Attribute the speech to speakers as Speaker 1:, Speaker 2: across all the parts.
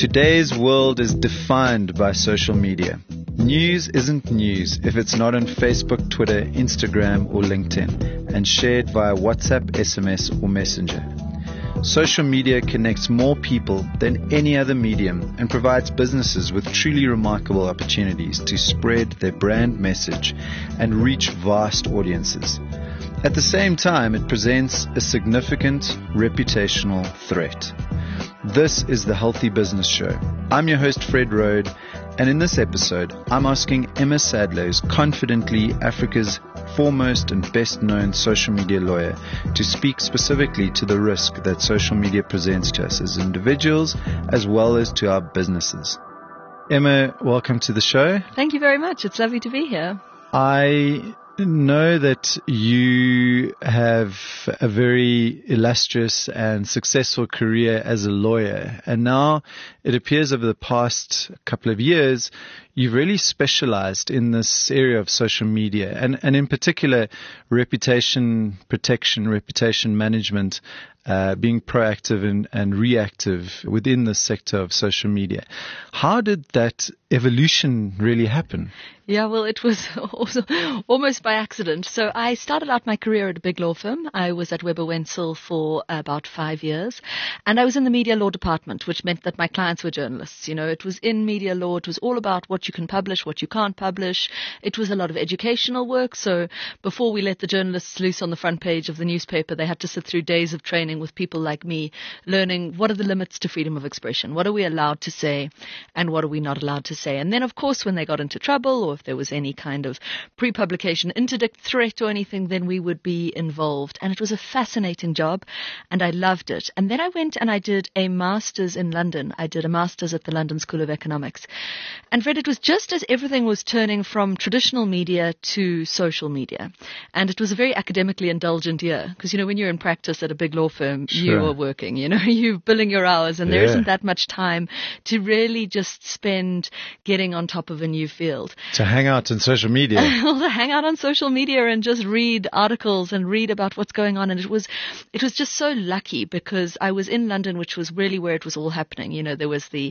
Speaker 1: Today's world is defined by social media. News isn't news if it's not on Facebook, Twitter, Instagram, or LinkedIn, and shared via WhatsApp, SMS, or Messenger. Social media connects more people than any other medium and provides businesses with truly remarkable opportunities to spread their brand message and reach vast audiences. At the same time, it presents a significant reputational threat. This is the Healthy Business Show. I'm your host, Fred Rode, and in this episode, I'm asking Emma Sadler, who's confidently Africa's foremost and best-known social media lawyer, to speak specifically to the risk that social media presents to us as individuals as well as to our businesses. Emma, welcome to the show.
Speaker 2: Thank you very much. It's lovely to be here.
Speaker 1: I know that you have a very illustrious and successful career as a lawyer, and now it appears over the past couple of years you've really specialized in this area of social media and in particular reputation protection, reputation management, being proactive and reactive within the sector of social media. How did that evolution really happen?
Speaker 2: Yeah, well, it was also almost by accident. So I started out my career at a big law firm. I was at Webber Wentzel for about 5 years, and I was in the media law department, which meant that my clients were journalists. You know, it was in media law. It was all about what you can publish, what you can't publish. It was a lot of educational work. So before we let the journalists loose on the front page of the newspaper, they had to sit through days of training with people like me, learning what are the limits to freedom of expression, what are we allowed to say, and what are we not allowed to say. And then, of course, when they got into trouble, or if there was any kind of pre-publication interdict threat or anything, then we would be involved. And it was a fascinating job, and I loved it. And then I went and I did a master's in London. I did a master's at the London School of Economics. And Fred, it was just as everything was turning from traditional media to social media. And it was a very academically indulgent year, because, you know, when you're in practice at a big law firm,
Speaker 1: Sure.
Speaker 2: You are working, you know, you're billing your hours, and there isn't that much time to really just spend getting on top of a new field.
Speaker 1: To hang out on social media.
Speaker 2: Well, to hang out on social media and just read articles and read about what's going on. And it was just so lucky, because I was in London, which was really where it was all happening. You know, there was the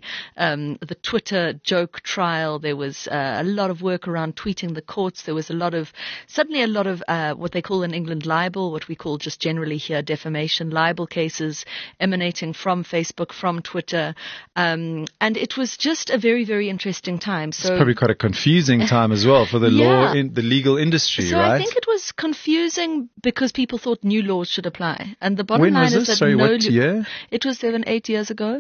Speaker 2: Twitter joke trial. There was a lot of work around tweeting the courts. There was suddenly a lot of what they call in England libel, what we call just generally here defamation, libel cases emanating from Facebook, from Twitter. And it was just a very, very interesting time. So
Speaker 1: It's probably quite a confusing time as well for the the legal industry,
Speaker 2: so
Speaker 1: right?
Speaker 2: I think it was confusing because people thought new laws should apply. And the bottom
Speaker 1: When
Speaker 2: line
Speaker 1: was
Speaker 2: is
Speaker 1: this?
Speaker 2: that
Speaker 1: Sorry, what year?
Speaker 2: It was 7-8 years ago.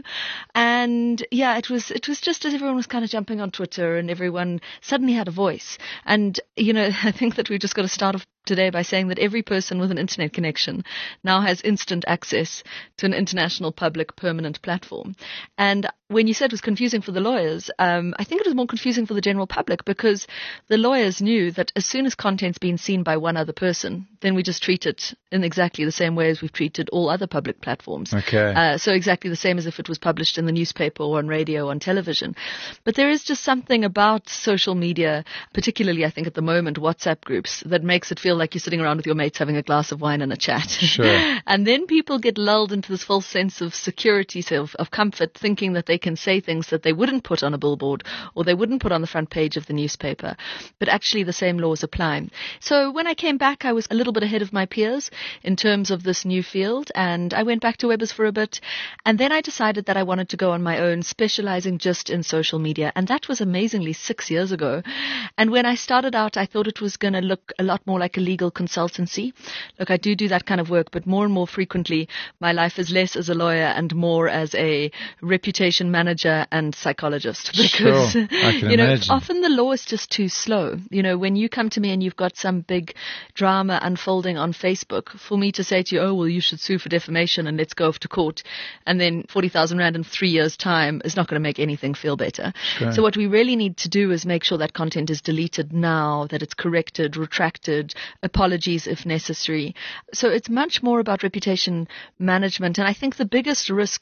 Speaker 2: And yeah, it was just as everyone was kind of jumping on Twitter and everyone suddenly had a voice. And, you know, I think that we've just got to start off today by saying that every person with an internet connection now has instant access to an international public permanent platform. And when you said it was confusing for the lawyers, I think it was more confusing for the general public, because the lawyers knew that as soon as content's been seen by one other person, then we just treat it in exactly the same way as we've treated all other public platforms.
Speaker 1: Okay.
Speaker 2: So exactly the same as if it was published in the newspaper or on radio or on television. But there is just something about social media, particularly I think at the moment, WhatsApp groups, that makes it feel like you're sitting around with your mates having a glass of wine and a chat.
Speaker 1: Sure.
Speaker 2: And then people get lulled into this false sense of security, of comfort, thinking that they can say things that they wouldn't put on a billboard or they wouldn't put on the front page of the newspaper. But actually the same laws apply. So when I came back, I was a little bit ahead of my peers in terms of this new field. And I went back to Webbers for a bit. And then I decided that I wanted to go on my own, specializing just in social media. And that was amazingly 6 years ago. And when I started out, I thought it was going to look a lot more like a legal consultancy. Look, I do that kind of work, but more and more frequently, my life is less as a lawyer and more as a reputation manager and psychologist. Because,
Speaker 1: Sure. I can
Speaker 2: you know,
Speaker 1: imagine.
Speaker 2: often the law is just too slow. You know, when you come to me and you've got some big drama unfolding on Facebook, for me to say to you, oh, well, you should sue for defamation and let's go off to court, and then 40,000 Rand in 3 years' time is not going to make anything feel better.
Speaker 1: Sure.
Speaker 2: So what we really need to do is make sure that content is deleted now, that it's corrected, retracted, apologies if necessary. So it's much more about reputation management. And I think the biggest risks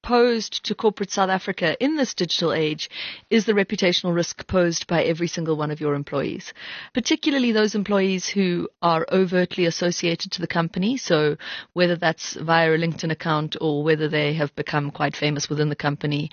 Speaker 2: posed to corporate South Africa in this digital age is the reputational risk posed by every single one of your employees, particularly those employees who are overtly associated to the company. So whether that's via a LinkedIn account or whether they have become quite famous within the company,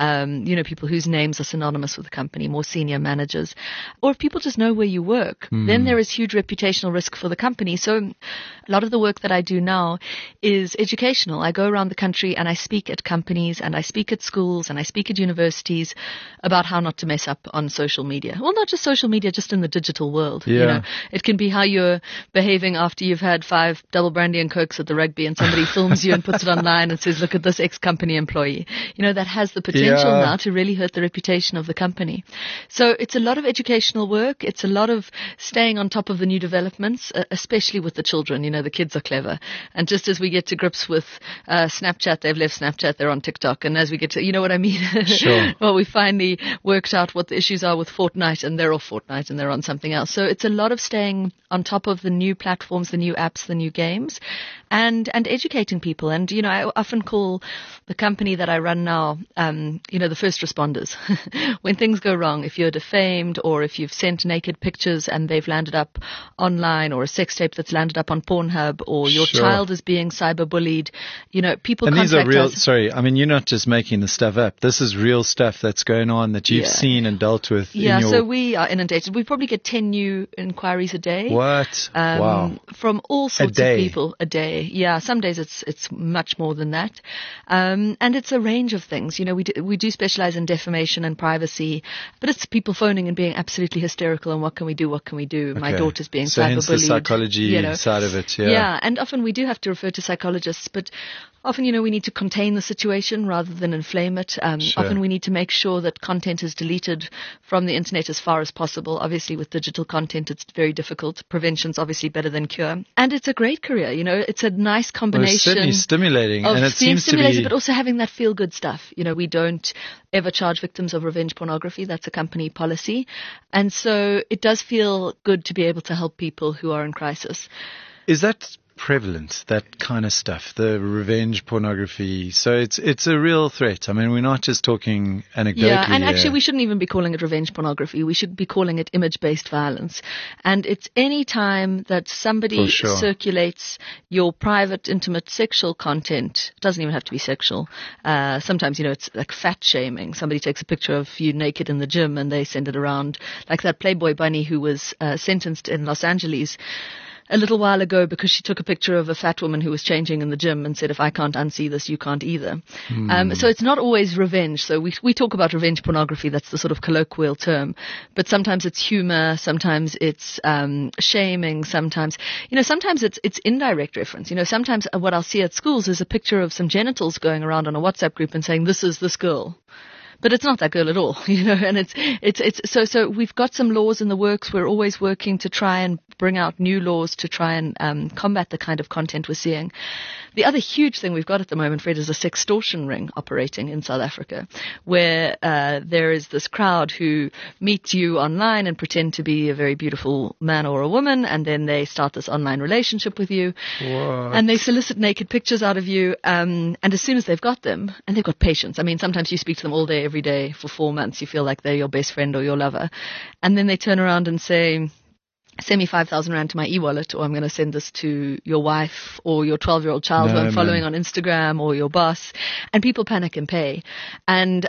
Speaker 2: people whose names are synonymous with the company, more senior managers, or if people just know where you work, then there is huge reputational risk for the company. So a lot of the work that I do now is educational. I go around the country and I speak at companies and I speak at schools and I speak at universities about how not to mess up on social media. Well, not just social media, just in the digital world.
Speaker 1: Yeah.
Speaker 2: It can be how you're behaving after you've had 5 double brandy and cokes at the rugby and somebody films you and puts it online and says, look at this ex-company employee. That has the potential now to really hurt the reputation of the company. So it's a lot of educational work. It's a lot of staying on top of the new developments, especially with the children. The kids are clever. And just as we get to grips with Snapchat, they've left Snapchat, they're on TikTok. And as we get to, you know what I mean?
Speaker 1: Sure.
Speaker 2: Well, we finally worked out what the issues are with Fortnite, and they're off Fortnite and they're on something else. So it's a lot of staying on top of the new platforms, the new apps, the new games, and educating people. And, I often call the company that I run now, the first responders. When things go wrong, if you're defamed or if you've sent naked pictures and they've landed up online, or a sex tape that's landed up on Pornhub, or your child is being cyberbullied, people
Speaker 1: and
Speaker 2: contact
Speaker 1: these are real,
Speaker 2: us.
Speaker 1: Sorry, I mean, you're not just making the stuff up. This is real stuff that's going on that you've seen and dealt with.
Speaker 2: Yeah, so we are inundated. We probably get 10 new inquiries a day.
Speaker 1: What? Wow.
Speaker 2: From all sorts of people a day. Yeah, some days it's much more than that. And it's a range of things. We do specialize in defamation and privacy, but it's people phoning and being absolutely hysterical and what can we do? What can we do? Okay. My daughter's being cyberbullied.
Speaker 1: Hence the psychology side of it.
Speaker 2: Yeah, and often we do have to refer to psychologists, but often, we need to contain the situation rather than inflame it. Often we need to make sure that content is deleted from the internet as far as possible. Obviously, with digital content, it's very difficult. Prevention's obviously better than cure. And it's a great career. It's a nice combination.
Speaker 1: Well, it's certainly stimulating. And it seems to be,
Speaker 2: but also having that feel-good stuff. We don't ever charge victims of revenge pornography. That's a company policy. And so it does feel good to be able to help people who are in crisis.
Speaker 1: Is that prevalent, that kind of stuff, the revenge pornography? So it's a real threat. I mean, we're not just talking anecdotally.
Speaker 2: Yeah, and actually we shouldn't even be calling it revenge pornography. We should be calling it image-based violence. And it's any time that somebody circulates your private, intimate, sexual content. It doesn't even have to be sexual. Sometimes, it's like fat shaming. Somebody takes a picture of you naked in the gym and they send it around, like that Playboy bunny who was sentenced in Los Angeles a little while ago because she took a picture of a fat woman who was changing in the gym and said, if I can't unsee this, you can't either. So it's not always revenge. So we talk about revenge pornography. That's the sort of colloquial term. But sometimes it's humor. Sometimes it's shaming. Sometimes it's indirect reference. Sometimes what I'll see at schools is a picture of some genitals going around on a WhatsApp group and saying, this is this girl. But it's not that girl at all, and so we've got some laws in the works. We're always working to try and bring out new laws to try and combat the kind of content we're seeing. The other huge thing we've got at the moment, Fred, is a sextortion ring operating in South Africa, where there is this crowd who meet you online and pretend to be a very beautiful man or a woman, and then they start this online relationship with you.
Speaker 1: What?
Speaker 2: And they solicit naked pictures out of you, and as soon as they've got them, and they've got patience. I mean, sometimes you speak to them all day, every day for 4 months. You feel like they're your best friend or your lover. And then they turn around and say, send me 5,000 Rand to my e-wallet, or I'm going to send this to your wife or your 12-year-old child who I'm following on Instagram, or your boss. And people panic and pay. And,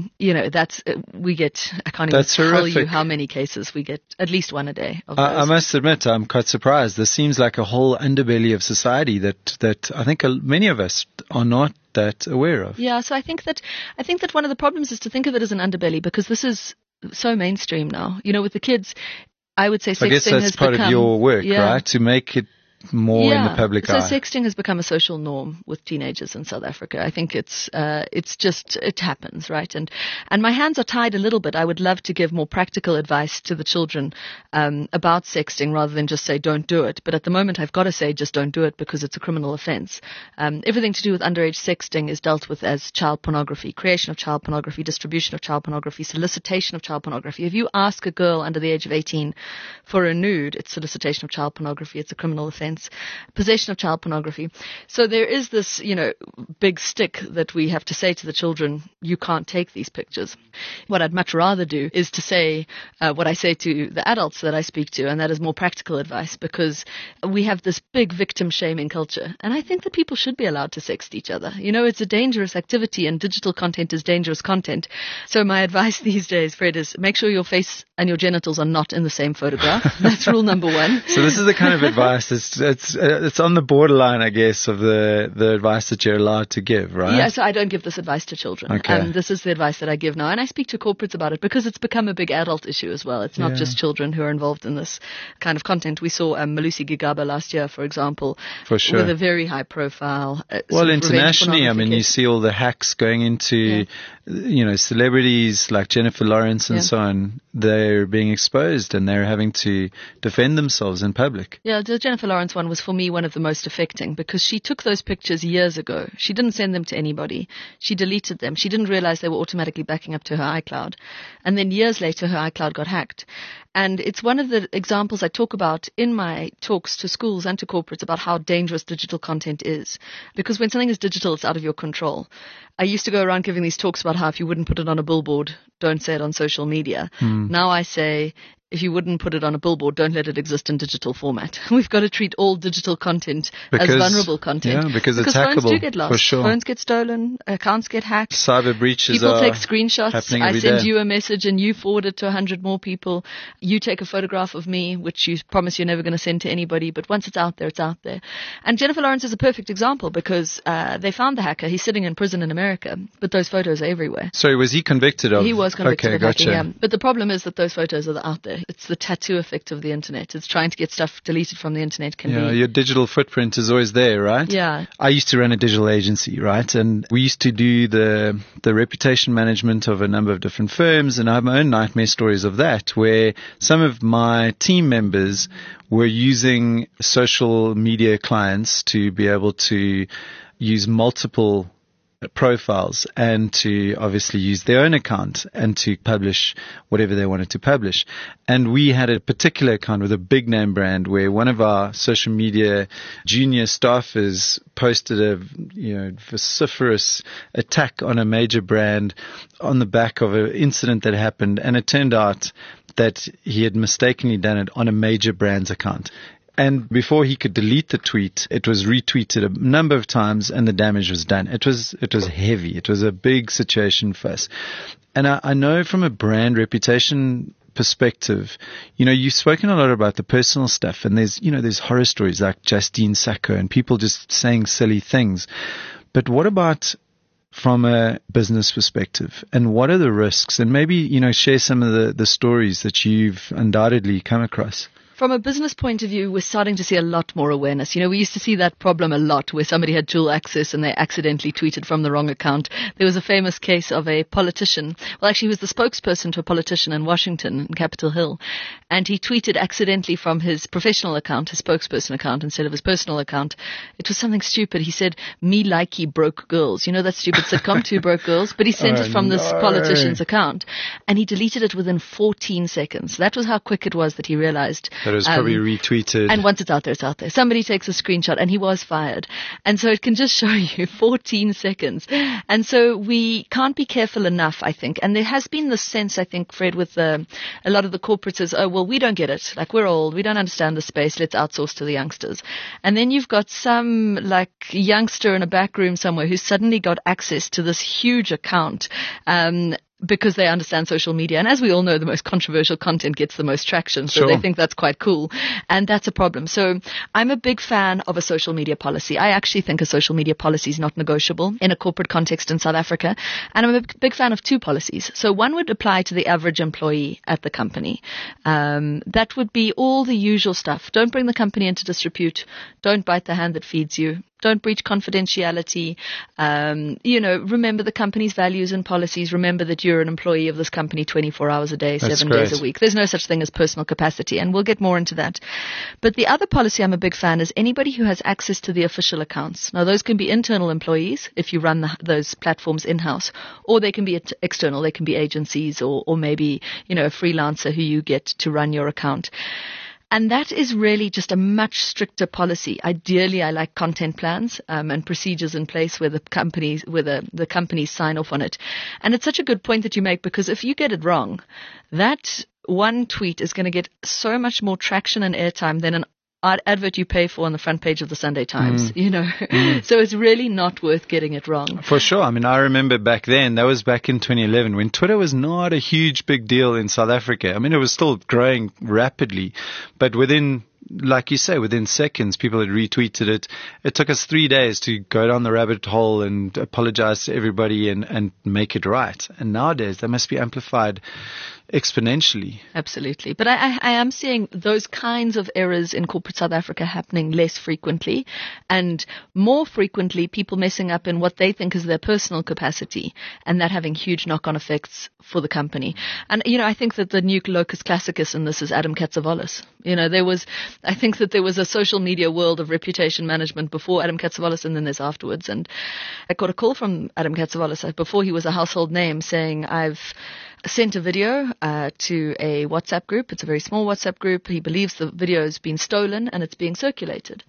Speaker 2: we get, I can't even tell you how many cases we get, at least one a day. Of those.
Speaker 1: I must admit, I'm quite surprised. This seems like a whole underbelly of society that I think many of us are not that aware of.
Speaker 2: Yeah, so I think that one of the problems is to think of it as an underbelly, because this is so mainstream now. With the kids, I would say sexting has become... I guess that's part of your work, right? To make it more in the public eye. So sexting has become a social norm with teenagers in South Africa. I think it happens, right? And my hands are tied a little bit. I would love to give more practical advice to the children about sexting rather than just say don't do it. But at the moment I've got to say just don't do it because it's a criminal offense. Everything to do with underage sexting is dealt with as child pornography, creation of child pornography, distribution of child pornography, solicitation of child pornography. If you ask a girl under the age of 18 for a nude, it's solicitation of child pornography. It's a criminal offense. offense, possession of child pornography. So there is this, big stick that we have to say to the children, you can't take these pictures. What I'd much rather do is to say what I say to the adults that I speak to, and that is more practical advice, because we have this big victim shaming culture. And I think that people should be allowed to sext each other. It's a dangerous activity, and digital content is dangerous content. So my advice these days, Fred, is make sure your face and your genitals are not in the same photograph. That's rule number one.
Speaker 1: So this is the kind of advice it's on the borderline, I guess, of the advice that you're allowed to give, right?
Speaker 2: Yeah, so I don't give this advice to children.
Speaker 1: Okay.
Speaker 2: This is the advice that I give now. And I speak to corporates about it because it's become a big adult issue as well. It's not just children who are involved in this kind of content. We saw Malusi Gigaba last year, for example,
Speaker 1: for sure,
Speaker 2: with a very high profile.
Speaker 1: Well, internationally, I mean, you see all the hacks going into, celebrities like Jennifer Lawrence and so on. They're being exposed and they're having to defend themselves in public.
Speaker 2: Yeah, the Jennifer Lawrence one was for me one of the most affecting because she took those pictures years ago. She didn't send them to anybody. She deleted them. She didn't realize they were automatically backing up to her iCloud. And then years later, her iCloud got hacked. And it's one of the examples I talk about in my talks to schools and to corporates about how dangerous digital content is. Because when something is digital, it's out of your control. I used to go around giving these talks about how if you wouldn't put it on a billboard, don't say it on social media. Now I say, if you wouldn't put it on a billboard, don't let it exist in digital format. We've got to treat all digital content as vulnerable content.
Speaker 1: Yeah, because it's
Speaker 2: phones
Speaker 1: hackable,
Speaker 2: do get lost.
Speaker 1: For sure.
Speaker 2: Phones get stolen, accounts get hacked.
Speaker 1: Cyber breaches
Speaker 2: People take screenshots.
Speaker 1: I
Speaker 2: send you a message and you forward it to 100 more people. You take a photograph of me, which you promise you're never going to send to anybody. But once it's out there, it's out there. And Jennifer Lawrence is a perfect example because they found the hacker. He's sitting in prison in America, but those photos are everywhere.
Speaker 1: Sorry, was he convicted of?
Speaker 2: He was convicted of
Speaker 1: gotcha.
Speaker 2: hacking, But the problem is that those photos are out there. It's the tattoo effect of the internet. It's trying to get stuff deleted from the internet.
Speaker 1: Your digital footprint is always there, right?
Speaker 2: Yeah.
Speaker 1: I used to run a digital agency, right? And we used to do the reputation management of a number of different firms, and I have my own nightmare stories of that, where some of my team members were using social media clients to be able to use multiple profiles and to obviously use their own account and to publish whatever they wanted to publish. And we had a particular account with a big name brand where one of our social media junior staffers posted a vociferous attack on a major brand on the back of an incident that happened, and it turned out that he had mistakenly done it on a major brand's account. And before he could delete the tweet, it was retweeted a number of times and the damage was done. It was heavy. It was a big situation for us. And I know from a brand reputation perspective, you've spoken a lot about the personal stuff, and there's horror stories like Justine Sacco and people just saying silly things. But what about from a business perspective, and what are the risks? And maybe, share some of the stories that you've undoubtedly come across.
Speaker 2: From a business point of view, we're starting to see a lot more awareness. We used to see that problem a lot where somebody had dual access and they accidentally tweeted from the wrong account. There was a famous case of a politician. Well, actually, he was the spokesperson to a politician in Washington, in Capitol Hill. And he tweeted accidentally from his professional account, his spokesperson account, instead of his personal account. It was something stupid. He said, "Me likey broke girls." That stupid sitcom, Two Broke Girls? But he sent it from this politician's account. And he deleted it within 14 seconds. That was how quick it was that he realized.
Speaker 1: That was probably retweeted.
Speaker 2: And once it's out there, it's out there. Somebody takes a screenshot and he was fired. And so it can just show you 14 seconds. And so we can't be careful enough, I think. And there has been this sense, I think, Fred, with a lot of the corporates is, oh, well, we don't get it. Like, we're old. We don't understand the space. Let's outsource to the youngsters. And then you've got some like youngster in a back room somewhere who's suddenly got access to this huge account. Because they understand social media. And as we all know, the most controversial content gets the most traction. So they think that's quite cool. And that's a problem. So I'm a big fan of a social media policy. I actually think a social media policy is not negotiable in a corporate context in South Africa. And I'm a big fan of two policies. So one would apply to the average employee at the company. That would be all the usual stuff. Don't bring the company into disrepute. Don't bite the hand that feeds you. Don't breach confidentiality. Remember the company's values and policies. Remember that you're an employee of this company 24 hours a day, 7 days a week. There's no such thing as personal capacity, and we'll get more into that. But the other policy I'm a big fan is anybody who has access to the official accounts. Now, those can be internal employees if you run those platforms in-house, or they can be external. They can be agencies or maybe, a freelancer who you get to run your account. And that is really just a much stricter policy. Ideally, I like content plans and procedures in place where the companies sign off on it. And it's such a good point that you make, because if you get it wrong, that one tweet is going to get so much more traction and airtime than an advert you pay for on the front page of the Sunday Times, So it's really not worth getting it wrong.
Speaker 1: For sure. I mean, I remember back then, that was back in 2011, when Twitter was not a huge big deal in South Africa. I mean, it was still growing rapidly, but within, like you say, within seconds, people had retweeted it. It took us 3 days to go down the rabbit hole and apologize to everybody and make it right. And nowadays, that must be amplified exponentially.
Speaker 2: Absolutely. But I am seeing those kinds of errors in corporate South Africa happening less frequently, and more frequently people messing up in what they think is their personal capacity, and that having huge knock-on effects for the company. And, I think that the new locus classicus in this is Adam Katsavolis. I think that there was a social media world of reputation management before Adam Katsavolis, and then there's afterwards. And I got a call from Adam Katsavolis before he was a household name saying, I've sent a video to a WhatsApp group. It's a very small WhatsApp group. He believes the video has been stolen and it's being circulated.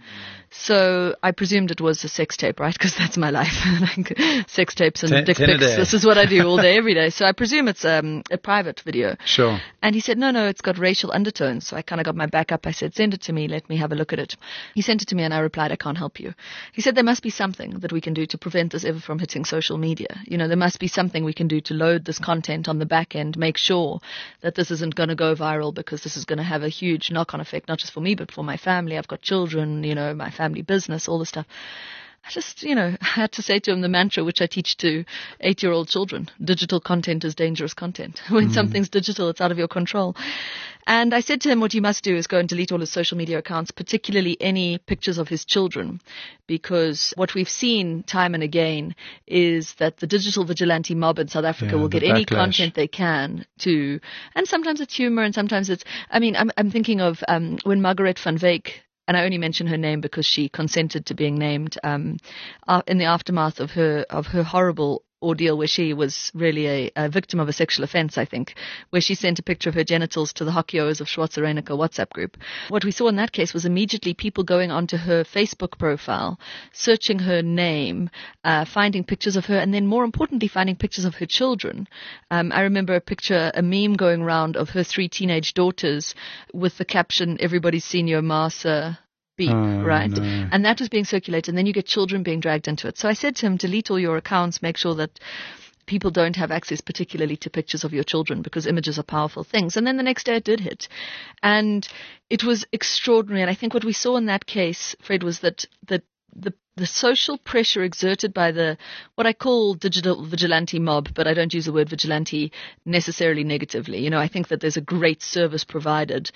Speaker 2: So I presumed it was a sex tape, right? Because that's my life. Sex tapes and dick pics. This is what I do all day, every day. So I presume it's a private video.
Speaker 1: Sure.
Speaker 2: And he said, no, it's got racial undertones. So I kind of got my back up. I said, send it to me. Let me have a look at it. He sent it to me and I replied, I can't help you. He said, there must be something that we can do to prevent this ever from hitting social media. There must be something we can do to load this content on the back end, make sure that this isn't going to go viral, because this is going to have a huge knock-on effect, not just for me, but for my family. I've got children, my family business, all this stuff. I just, had to say to him the mantra which I teach to 8-year-old children. Digital content is dangerous content. When something's digital, it's out of your control. And I said to him, what you must do is go and delete all his social media accounts, particularly any pictures of his children, because what we've seen time and again is that the digital vigilante mob in South Africa will get any content they can to, and sometimes it's humor and sometimes it's, I'm thinking of when Margaret van Wyk, and I only mention her name because she consented to being named in the aftermath of her horrible ordeal, where she was really a victim of a sexual offense, I think, where she sent a picture of her genitals to the Hockeyos of Schwarzer Reinecker WhatsApp group. What we saw in that case was immediately people going onto her Facebook profile, searching her name, finding pictures of her, and then more importantly, finding pictures of her children. I remember a meme going around of her 3 teenage daughters with the caption, "Everybody's seen your Marsa." Right? No. And that was being circulated, and then you get children being dragged into it. So I said to him, delete all your accounts, make sure that people don't have access particularly to pictures of your children, because images are powerful things. And then the next day it did hit. And it was extraordinary. And I think what we saw in that case, Fred, was that the social pressure exerted by what I call digital vigilante mob, but I don't use the word vigilante necessarily negatively. I think that there's a great service provided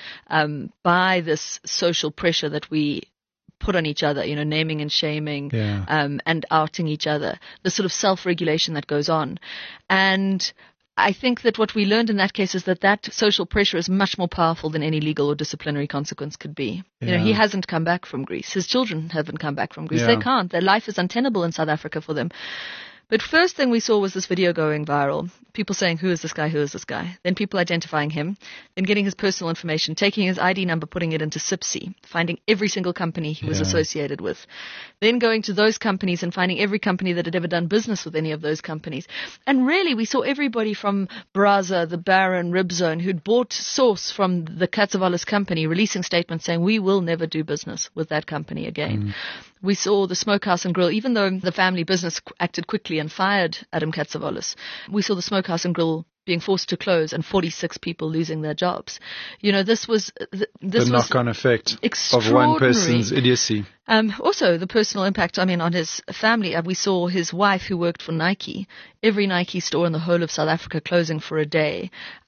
Speaker 2: by this social pressure that we put on each other, naming and shaming and outing each other, the sort of self-regulation that goes on. And I think that what we learned in that case is that social pressure is much more powerful than any legal or disciplinary consequence could be. He hasn't come back from Greece. His children haven't come back from Greece. They can't. Their life is untenable in South Africa for them. But first thing we saw was this video going viral. People saying, who is this guy? Who is this guy? Then people identifying him, then getting his personal information, taking his ID number, putting it into SIPSI, finding every single company he was associated with. Then going to those companies and finding every company that had ever done business with any of those companies. And really, we saw everybody from Brazza, the Baron, Ribzone, who'd bought sauce from the Katsavolis company, releasing statements saying, we will never do business with that company again. We saw the Smokehouse and Grill, even though the family business acted quickly and fired Adam Katsavolis, we saw the Smokehouse and Grill being forced to close and 46 people losing their jobs. This was the
Speaker 1: knock-on effect of one person's idiocy.
Speaker 2: Also, the personal impact, on his family. We saw his wife, who worked for Nike, every Nike store in the whole of South Africa closing for a day.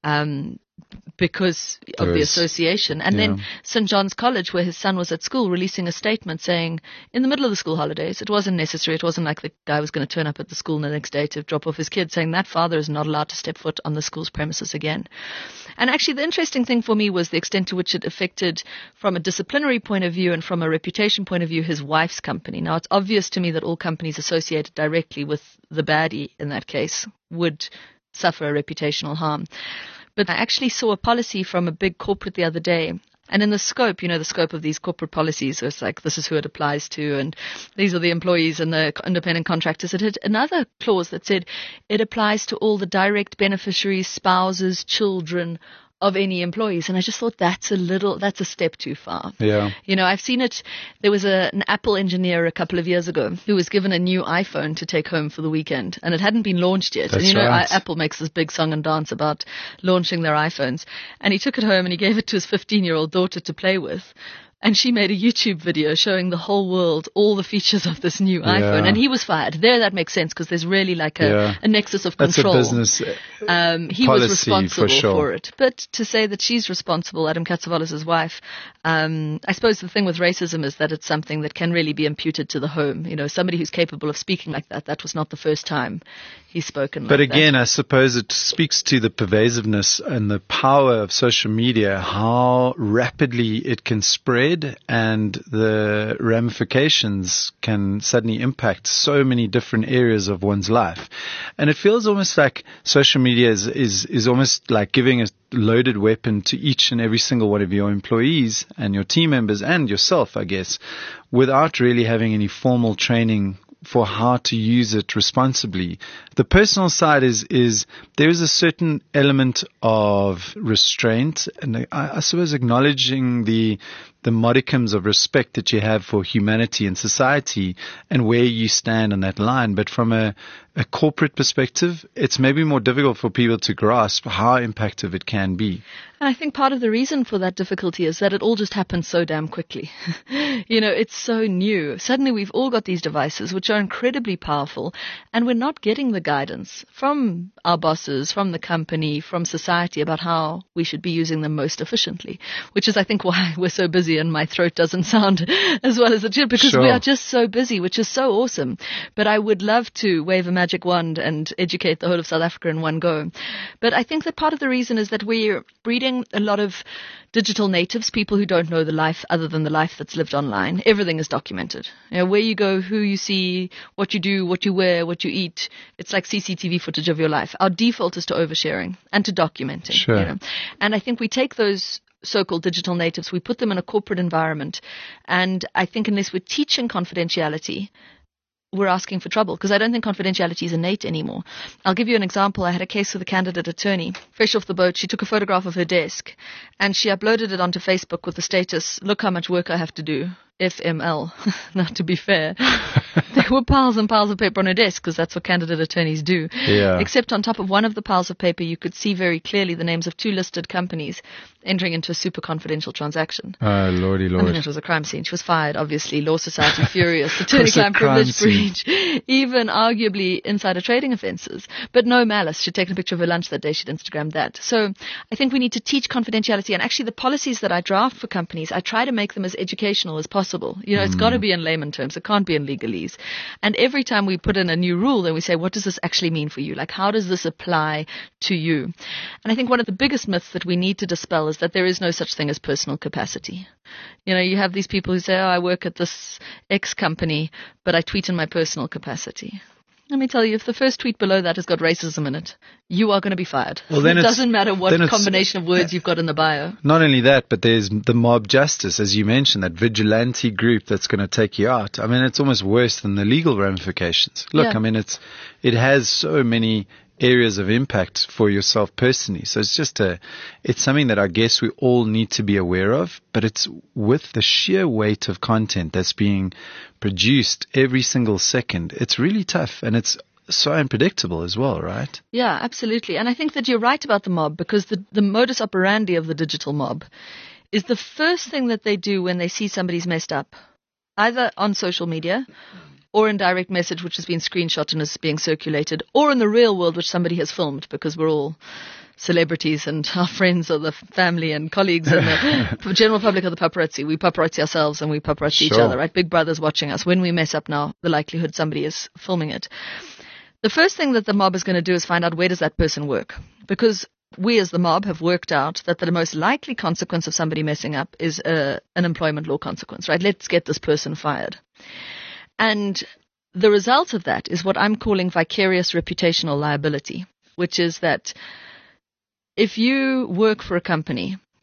Speaker 2: Because of the association. And then St. John's College, where his son was at school, releasing a statement saying, in the middle of the school holidays, it wasn't necessary. It wasn't like the guy was going to turn up at the school the next day to drop off his kid, saying that father is not allowed to step foot on the school's premises again. And actually, the interesting thing for me was the extent to which it affected, from a disciplinary point of view and from a reputation point of view, his wife's company. Now, it's obvious to me that all companies associated directly with the baddie in that case would suffer reputational harm. But I actually saw a policy from a big corporate the other day. And in the scope, the scope of these corporate policies, so it's like, this is who it applies to, and these are the employees and the independent contractors. It had another clause that said it applies to all the direct beneficiaries, spouses, children of any employees. And I just thought that's a step too far.
Speaker 1: Yeah.
Speaker 2: I've seen it. There was an Apple engineer a couple of years ago who was given a new iPhone to take home for the weekend, and it hadn't been launched yet.
Speaker 1: That's
Speaker 2: and
Speaker 1: right.
Speaker 2: Apple makes this big song and dance about launching their iPhones. And he took it home and he gave it to his 15-year-old daughter to play with. And she made a YouTube video showing the whole world all the features of this new iPhone. And he was fired. That makes sense, because there's really like a nexus of control.
Speaker 1: That's a business
Speaker 2: he was responsible
Speaker 1: for sure.
Speaker 2: for it. But to say that she's responsible, Adam Katsovalis' wife, I suppose the thing with racism is that it's something that can really be imputed to the home. Somebody who's capable of speaking like that. That was not the first time he's spoken like that.
Speaker 1: But again, I suppose it speaks to the pervasiveness and the power of social media, how rapidly it can spread, and the ramifications can suddenly impact so many different areas of one's life. And it feels almost like social media is almost like giving a loaded weapon to each and every single one of your employees and your team members and yourself, I guess, without really having any formal training for how to use it responsibly. The personal side is there is a certain element of restraint, and I suppose acknowledging the modicums of respect that you have for humanity and society and where you stand on that line. But from a corporate perspective, it's maybe more difficult for people to grasp how impactful it can be.
Speaker 2: And I think part of the reason for that difficulty is that it all just happens so damn quickly. It's so new. Suddenly we've all got these devices which are incredibly powerful, and we're not getting the guidance from our bosses, from the company, from society about how we should be using them most efficiently, which is, I think, why we're so busy and my throat doesn't sound as well as it should, because we are just so busy, which is so awesome. But I would love to wave a magic wand and educate the whole of South Africa in one go. But I think that part of the reason is that we're breeding a lot of digital natives, people who don't know the life other than the life that's lived online. Everything is documented. Where you go, who you see, what you do, what you wear, what you eat. It's like CCTV footage of your life. Our default is to oversharing and to documenting.
Speaker 1: Sure.
Speaker 2: And I think we take those so-called digital natives, we put them in a corporate environment. And I think unless we're teaching confidentiality, we're asking for trouble, because I don't think confidentiality is innate anymore. I'll give you an example. I had a case with a candidate attorney. Fresh off the boat, she took a photograph of her desk and she uploaded it onto Facebook with the status, "Look how much work I have to do. FML." Now, to be fair, there were piles and piles of paper on her desk, because that's what candidate attorneys do.
Speaker 1: Yeah.
Speaker 2: Except on top of one of the piles of paper, you could see very clearly the names of 2 listed companies entering into a super confidential transaction.
Speaker 1: Oh, lordy lord.
Speaker 2: I mean, it was a crime scene. She was fired, obviously. Law Society furious. Attorney-client privilege breach. Even arguably insider trading offences. But no malice. She'd taken a picture of her lunch that day. She'd Instagrammed that. So I think we need to teach confidentiality. And actually the policies that I draft for companies, I try to make them as educational as possible. It's got to be in layman terms. It can't be in legalese. And every time we put in a new rule, then we say, what does this actually mean for you? Like, how does this apply to you? And I think one of the biggest myths that we need to dispel is that there is no such thing as personal capacity. You have these people who say, I work at this X company, but I tweet in my personal capacity. Let me tell you, if the first tweet below that has got racism in it, you are going to be fired.
Speaker 1: Well, then
Speaker 2: it doesn't matter what combination of words you've got in the bio.
Speaker 1: Not only that, but there's the mob justice, as you mentioned, that vigilante group that's going to take you out. I mean, it's almost worse than the legal ramifications. Look,
Speaker 2: Yeah.
Speaker 1: I mean, it has so many areas of impact for yourself personally. So it's something that I guess we all need to be aware of, but it's with the sheer weight of content that's being produced every single second. It's really tough, and it's so unpredictable as well, right?
Speaker 2: Yeah, absolutely. And I think that you're right about the mob, because the modus operandi of the digital mob is the first thing that they do when they see somebody's messed up, either on social media or in direct message, which has been screenshot and is being circulated, or in the real world, which somebody has filmed, because we're all celebrities and our friends are the family and colleagues and the general public are the paparazzi. We paparazzi ourselves and we paparazzi each other, right? Big Brother's watching us. When we mess up now, the likelihood somebody is filming it. The first thing that the mob is going to do is find out, where does that person work? Because we as the mob have worked out that the most likely consequence of somebody messing up is an employment law consequence, right? Let's get this person fired. And the result of that is what I'm calling vicarious reputational liability, which is that if you work for a company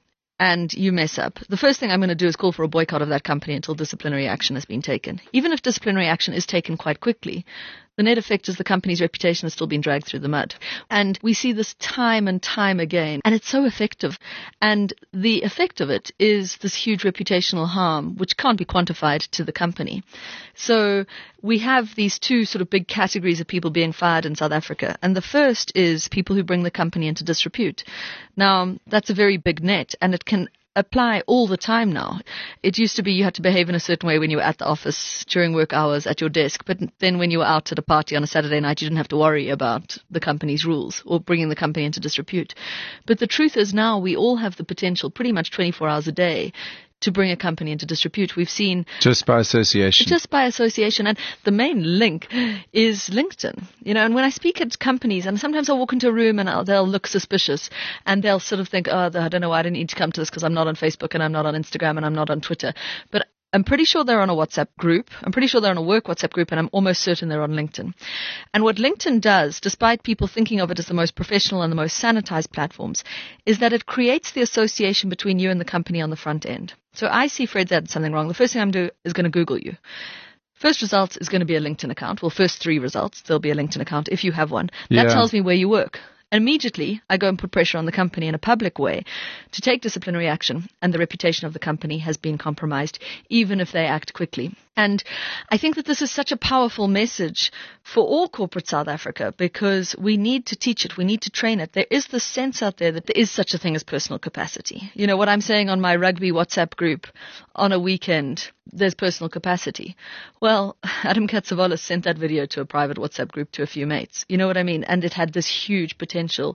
Speaker 2: and you mess up, the first thing I'm going to do is call for a boycott of that company until disciplinary action has been taken. Even if disciplinary action is taken quite quickly, the net effect is the company's reputation has still been dragged through the mud. And we see this time and time again. And it's so effective. And the effect of it is this huge reputational harm, which can't be quantified to the company. So we have these two sort of big categories of people being fired in South Africa. And the first is people who bring the company into disrepute. Now, that's a very big net, and it can apply all the time now. It used to be you had to behave in a certain way when you were at the office during work hours at your desk, but then when you were out at a party on a Saturday night, you didn't have to worry about the company's rules or bringing the company into disrepute. But the truth is now we all have the potential pretty much 24 hours a day to bring a company into disrepute. We've seen
Speaker 1: just by association. And the main link is LinkedIn. And when I speak at companies, and sometimes I'll walk into a room and they'll look suspicious and they'll sort of think, I don't know why I didn't need to come to this because I'm not on Facebook and I'm not on Instagram and I'm not on Twitter. But I'm pretty sure they're on a WhatsApp group. I'm pretty sure they're on a work WhatsApp group, and I'm almost certain they're on LinkedIn. And what LinkedIn does, despite people thinking of it as the most professional and the most sanitized platforms, is that it creates the association between you and the company on the front end. So I see Fred's had something wrong. The first thing I'm going to do is going to Google you. First result is going to be a LinkedIn account. Well, first 3 results, there'll be a LinkedIn account if you have one. That tells me where you work. And immediately, I go and put pressure on the company in a public way to take disciplinary action, and the reputation of the company has been compromised, even if they act quickly. And I think that this is such a powerful message for all corporate South Africa, because we need to teach it. We need to train it. There is this sense out there that there is such a thing as personal capacity. What I'm saying on my rugby WhatsApp group on a weekend, there's personal capacity. Well, Adam Katsovolis sent that video to a private WhatsApp group to a few mates. You know what I mean? And it had this huge potential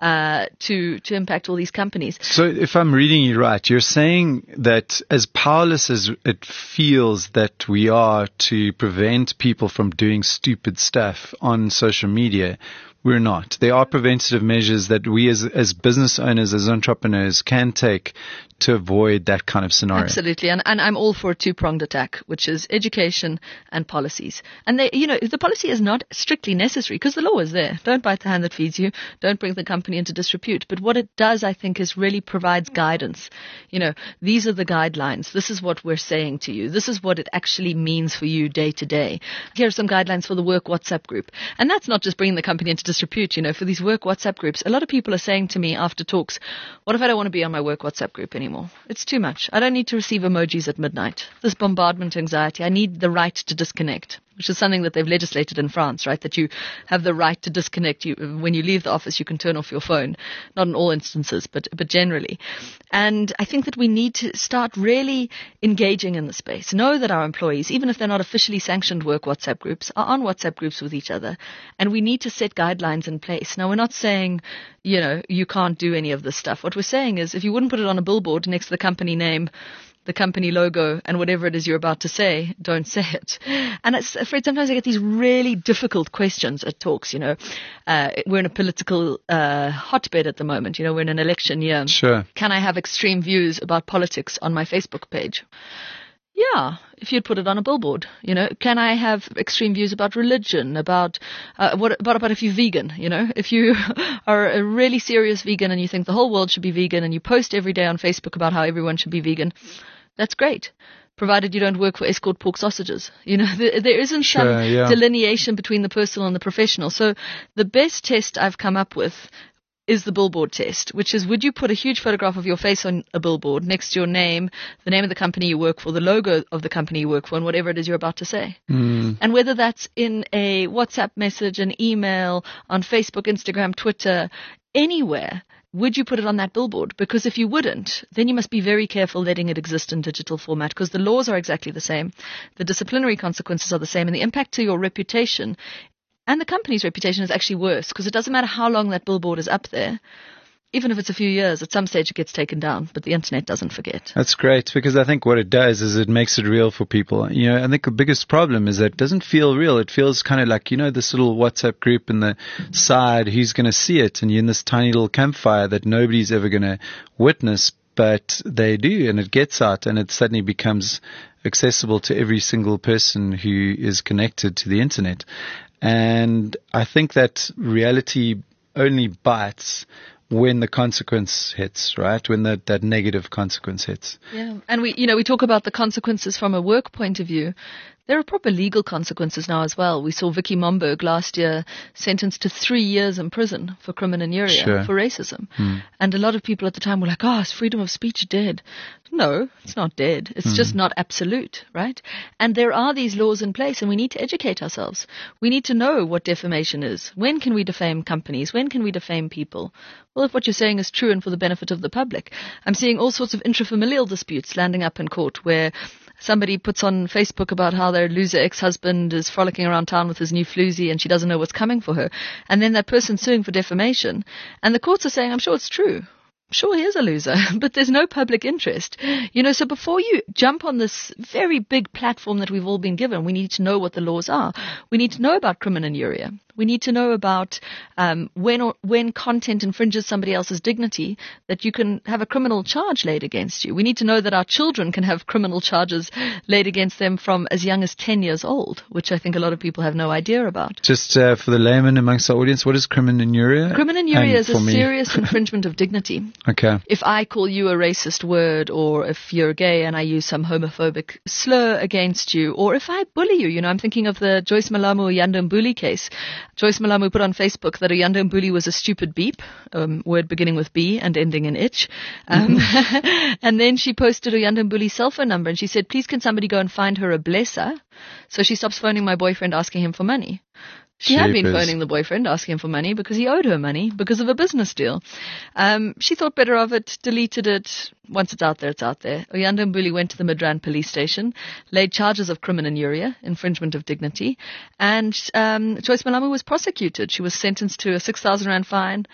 Speaker 1: to impact all these companies. So if I'm reading you right, you're saying that as powerless as it feels that we are to prevent people from doing stupid stuff on social media, we're not. There are preventative measures that we as business owners, as entrepreneurs can take to avoid that kind of scenario.
Speaker 2: Absolutely. And I'm all for a 2-pronged attack, which is education and policies. And the policy is not strictly necessary because the law is there. Don't bite the hand that feeds you. Don't bring the company into disrepute. But what it does, I think, is really provides guidance. These are the guidelines. This is what we're saying to you. This is what it actually means for you day to day. Here are some guidelines for the work WhatsApp group. And that's not just bringing the company into disrepute. For these work WhatsApp groups, a lot of people are saying to me after talks, what if I don't want to be on my work WhatsApp group anymore? It's too much. I don't need to receive emojis at midnight. This bombardment anxiety, I need the right to disconnect, which is something that they've legislated in France, right? That you have the right to disconnect. When you leave the office, you can turn off your phone. Not in all instances, but generally. And I think that we need to start really engaging in the space. Know that our employees, even if they're not officially sanctioned work WhatsApp groups, are on WhatsApp groups with each other. And we need to set guidelines in place. Now, we're not saying, you can't do any of this stuff. What we're saying is if you wouldn't put it on a billboard next to the company name, the company logo, and whatever it is you're about to say, don't say it. And Fred, sometimes I get these really difficult questions at talks. We're in a political hotbed at the moment. We're in an election year.
Speaker 1: Sure. Can
Speaker 2: I have extreme views about politics on my Facebook page? Yeah, if you'd put it on a billboard. Can I have extreme views about religion, about what about if you're vegan? If you are a really serious vegan and you think the whole world should be vegan and you post every day on Facebook about how everyone should be vegan, that's great, provided you don't work for Escort Pork Sausages. There isn't some delineation between the personal and the professional. So the best test I've come up with is the billboard test, which is, would you put a huge photograph of your face on a billboard next to your name, the name of the company you work for, the logo of the company you work for, and whatever it is you're about to say? And whether that's in a WhatsApp message, an email, on Facebook, Instagram, Twitter, anywhere, would you put it on that billboard? Because if you wouldn't, then you must be very careful letting it exist in digital format, because the laws are exactly the same, the disciplinary consequences are the same, and the impact to your reputation and the company's reputation is actually worse, because it doesn't matter how long that billboard is up there. Even if it's a few years, at some stage it gets taken down, but the internet doesn't forget.
Speaker 1: That's great, because I think what it does is it makes it real for people. I think the biggest problem is that it doesn't feel real. It feels kind of like, this little WhatsApp group in the side, who's going to see it? And you're in this tiny little campfire that nobody's ever going to witness, but they do, and it gets out, and it suddenly becomes accessible to every single person who is connected to the internet. And I think that reality only bites when the consequence hits, right? When that negative consequence hits.
Speaker 2: Yeah. And we talk about the consequences from a work point of view. There are proper legal consequences now as well. We saw Vicky Momberg last year sentenced to 3 years in prison for crimen injuria for racism. And a lot of people at the time were like, is freedom of speech dead? No, it's not dead. It's just not absolute, right? And there are these laws in place, and we need to educate ourselves. We need to know what defamation is. When can we defame companies? When can we defame people? Well, if what you're saying is true and for the benefit of the public. I'm seeing all sorts of intrafamilial disputes landing up in court where somebody puts on Facebook about how their loser ex-husband is frolicking around town with his new floozy and she doesn't know what's coming for her. And then that person's suing for defamation. And the courts are saying, I'm sure it's true. Sure, he is a loser, but there's no public interest. So before you jump on this very big platform that we've all been given, we need to know what the laws are. We need to know about crimen injuria. We need to know about when content infringes somebody else's dignity, that you can have a criminal charge laid against you. We need to know that our children can have criminal charges laid against them from as young as 10 years old, which I think a lot of people have no idea about.
Speaker 1: Just for the layman amongst our audience, what is crimen injuria?
Speaker 2: Crimen injuria is a serious infringement of dignity.
Speaker 1: Okay.
Speaker 2: If I call you a racist word, or if you're gay and I use some homophobic slur against you, or if I bully you, I'm thinking of the Joyce Malamu Uyanda Mbuli case. Joyce Malamu put on Facebook that Uyanda Mbuli was a stupid beep, word beginning with B and ending in itch. And then she posted Uyanda Mbuli's cell phone number and she said, please can somebody go and find her a blesser so she stops phoning my boyfriend asking him for money. She had been phoning the boyfriend asking him for money because he owed her money because of a business deal. She thought better of it, deleted it. Once it's out there, it's out there. Uyanda Mbuli went to the Midrand police station, laid charges of crimen injuria, infringement of dignity, and Joyce Malamu was prosecuted. She was sentenced to a 6,000 Rand fine,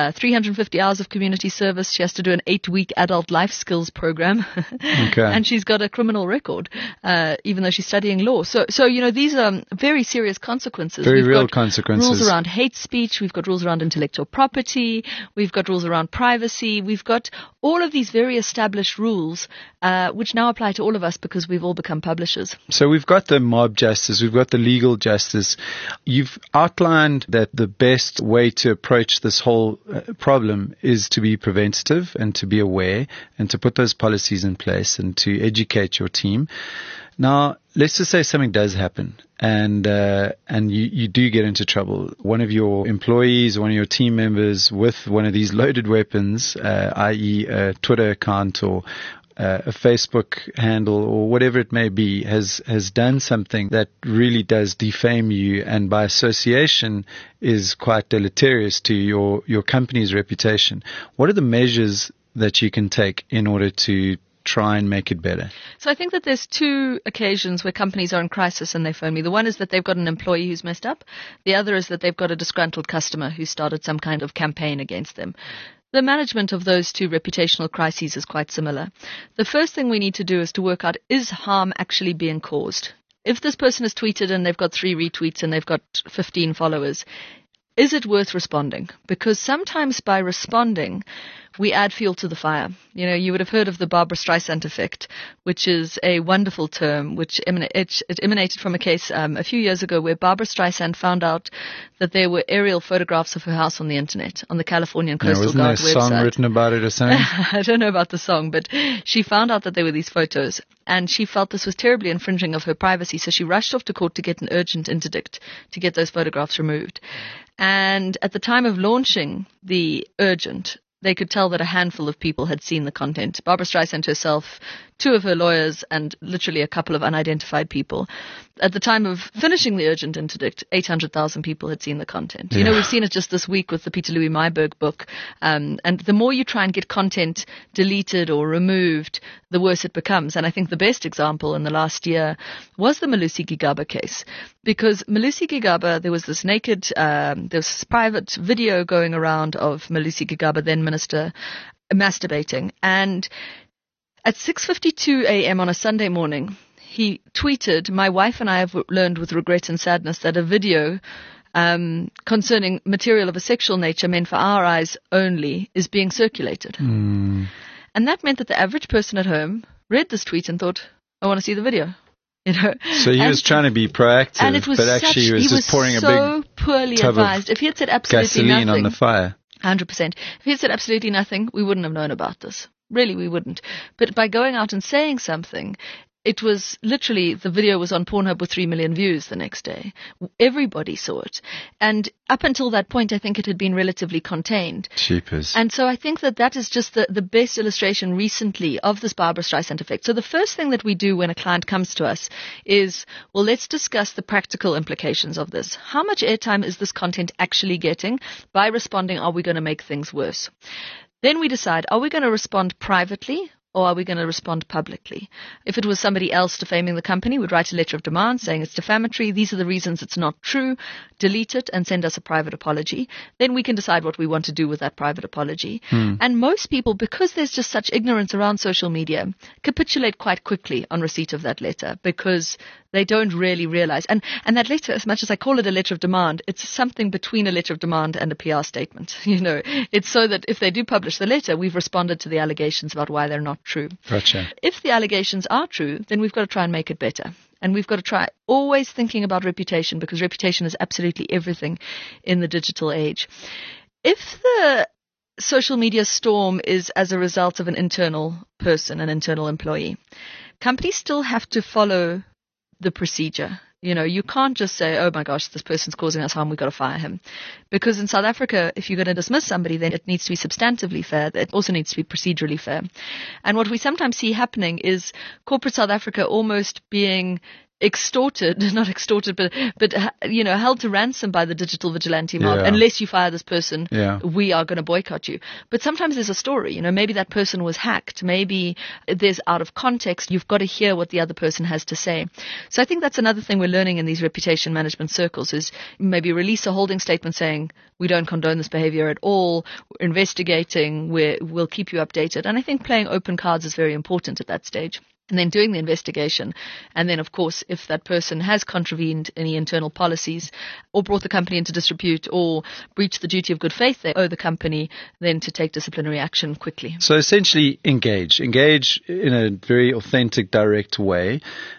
Speaker 2: 350 hours of community service. She has to do an 8-week adult life skills program. Okay. And she's got a criminal record, even though she's studying law. So these are very serious consequences.
Speaker 1: Very real consequences.
Speaker 2: Rules around hate speech. We've got rules around intellectual property. We've got rules around privacy. We've got all of these very established rules, which now apply to all of us because we've all become publishers.
Speaker 1: So we've got the mob justice. We've got the legal justice. You've outlined that the best way to approach this whole problem is to be preventative and to be aware and to put those policies in place and to educate your team. Now, let's just say something does happen and you do get into trouble. One of your employees, one of your team members with one of these loaded weapons, i.e. a Twitter account or a Facebook handle or whatever it may be, has done something that really does defame you and by association is quite deleterious to your company's reputation. What are the measures that you can take in order to try and make it better?
Speaker 2: So I think that there's two occasions where companies are in crisis and they phone me. The one is that they've got an employee who's messed up. The other is that they've got a disgruntled customer who started some kind of campaign against them. The management of those two reputational crises is quite similar. The first thing we need to do is to work out, is harm actually being caused? If this person has tweeted and they've got 3 retweets and they've got 15 followers, is it worth responding? Because sometimes by responding, we add fuel to the fire. You would have heard of the Barbara Streisand effect, which is a wonderful term, which it emanated from a case a few years ago where Barbara Streisand found out that there were aerial photographs of her house on the internet, on the Californian Coastal Guard website.
Speaker 1: Wasn't there a song written about it or something?
Speaker 2: I don't know about the song, but she found out that there were these photos, and she felt this was terribly infringing of her privacy, so she rushed off to court to get an urgent interdict to get those photographs removed. And at the time of launching the urgent, they could tell that a handful of people had seen the content. Barbara Streisand herself, 2 of her lawyers, and literally a couple of unidentified people. At the time of finishing the urgent interdict, 800,000 people had seen the content. Yeah. We've seen it just this week with the Peter Louis Myburgh book. And the more you try and get content deleted or removed, the worse it becomes. And I think the best example in the last year was the Malusi Gigaba case. Because Malusi Gigaba, there was this naked, there was this private video going around of Malusi Gigaba, then minister, masturbating. And at 6:52 a.m. on a Sunday morning, he tweeted, "My wife and I have learned with regret and sadness that a video concerning material of a sexual nature meant for our eyes only is being circulated." And that meant that the average person at home read this tweet and thought, I want to see the video.
Speaker 1: So he was trying to be proactive,
Speaker 2: and it was
Speaker 1: but actually he was just pouring a big
Speaker 2: poorly
Speaker 1: tub
Speaker 2: advised. If he had said absolutely
Speaker 1: gasoline
Speaker 2: nothing
Speaker 1: on the fire.
Speaker 2: 100%. If he had said absolutely nothing, we wouldn't have known about this. Really, we wouldn't. But by going out and saying something, it was literally, the video was on Pornhub with 3 million views the next day. Everybody saw it. And up until that point, I think it had been relatively contained.
Speaker 1: Cheapers.
Speaker 2: And so I think that is just the best illustration recently of this Barbara Streisand effect. So the first thing that we do when a client comes to us is, well, let's discuss the practical implications of this. How much airtime is this content actually getting? By responding, are we going to make things worse? Then we decide, are we going to respond privately, or are we going to respond publicly? If it was somebody else defaming the company, we'd write a letter of demand saying it's defamatory. These are the reasons it's not true. Delete it and send us a private apology. Then we can decide what we want to do with that private apology. And most people, because there's just such ignorance around social media, capitulate quite quickly on receipt of that letter because they don't really realize. And that letter, as much as I call it a letter of demand, it's something between a letter of demand and a PR statement. It's so that if they do publish the letter, we've responded to the allegations about why they're not true.
Speaker 1: Gotcha.
Speaker 2: If the allegations are true, then we've got to try and make it better. And we've got to try always thinking about reputation, because reputation is absolutely everything in the digital age. If the social media storm is as a result of an internal person, an internal employee, companies still have to follow the procedure. You can't just say, oh my gosh, this person's causing us harm, we've got to fire him. Because in South Africa, if you're going to dismiss somebody, then it needs to be substantively fair. It also needs to be procedurally fair. And what we sometimes see happening is corporate South Africa almost being not extorted, but held to ransom by the digital vigilante mob.
Speaker 1: Yeah.
Speaker 2: Unless you fire this person,
Speaker 1: Yeah.
Speaker 2: we are going to boycott you. But sometimes there's a story. Maybe that person was hacked. Maybe there's out of context. You've got to hear what the other person has to say. So I think that's another thing we're learning in these reputation management circles is maybe release a holding statement saying, we don't condone this behavior at all. We're investigating. We'll keep you updated. And I think playing open cards is very important at that stage. And then doing the investigation. And then, of course, if that person has contravened any internal policies or brought the company into disrepute or breached the duty of good faith they owe the company, then to take disciplinary action quickly.
Speaker 1: So essentially engage in a very authentic, direct way,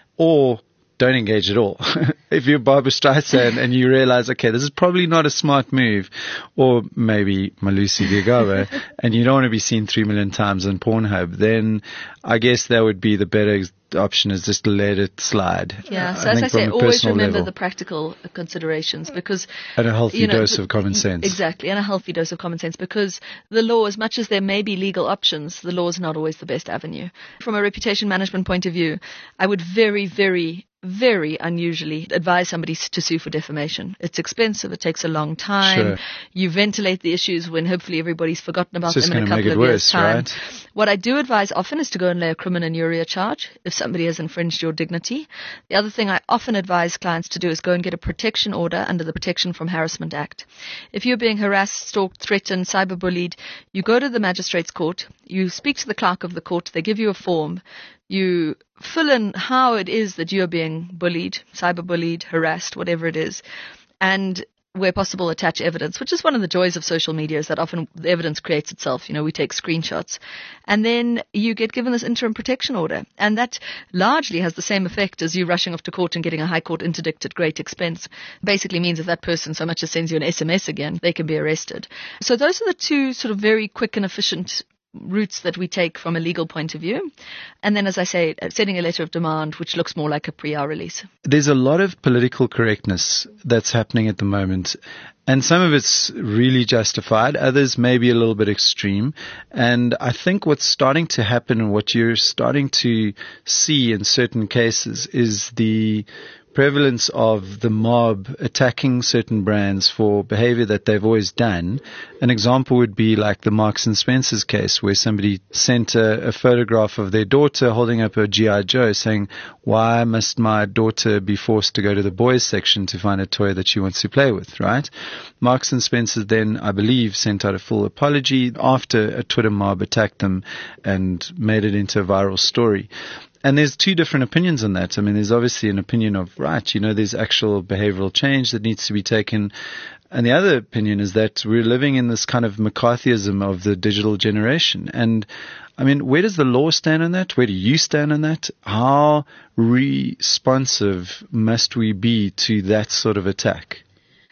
Speaker 1: or don't engage at all. If you're Barbara Streisand and you realize, okay, this is probably not a smart move, or maybe Malusi Gigaba, and you don't want to be seen 3 million times on Pornhub, then I guess that would be the better option, is just let it slide.
Speaker 2: Yeah, so as I say, always remember the practical considerations, because...
Speaker 1: And a healthy dose of common sense.
Speaker 2: Exactly, and a healthy dose of common sense, because the law, as much as there may be legal options, the law is not always the best avenue. From a reputation management point of view, I would very, very, very unusually advise somebody to sue for defamation. It's expensive. It takes a long time.
Speaker 1: Sure.
Speaker 2: You ventilate the issues when hopefully everybody's forgotten about
Speaker 1: It's
Speaker 2: them in a couple of years' time.
Speaker 1: Right?
Speaker 2: What I do advise often is to go and lay a criminal injuria charge if somebody has infringed your dignity. The other thing I often advise clients to do is go and get a protection order under the Protection from Harassment Act. If you're being harassed, stalked, threatened, cyberbullied, you go to the magistrate's court, you speak to the clerk of the court, they give you a form, you fill in how it is that you're being bullied, cyberbullied, harassed, whatever it is, and where possible attach evidence, which is one of the joys of social media, is that often the evidence creates itself. We take screenshots. And then you get given this interim protection order. And that largely has the same effect as you rushing off to court and getting a high court interdict at great expense. Basically means if that person so much as sends you an SMS again, they can be arrested. So those are the two sort of very quick and efficient routes that we take from a legal point of view. And then, as I say, sending a letter of demand, which looks more like a pre-R release.
Speaker 1: There's a lot of political correctness that's happening at the moment. And some of it's really justified. Others may be a little bit extreme. And I think what's starting to happen and what you're starting to see in certain cases is the prevalence of the mob attacking certain brands for behavior that they've always done. An example would be like the Marks and Spencer's case, where somebody sent a photograph of their daughter holding up a G.I. Joe saying, why must my daughter be forced to go to the boys section to find a toy that she wants to play with, right? Marks and Spencer then, I believe, sent out a full apology after a Twitter mob attacked them and made it into a viral story. And there's two different opinions on that. I mean, there's obviously an opinion of, right, there's actual behavioral change that needs to be taken. And the other opinion is that we're living in this kind of McCarthyism of the digital generation. And I mean, where does the law stand on that? Where do you stand on that? How responsive must we be to that sort of attack?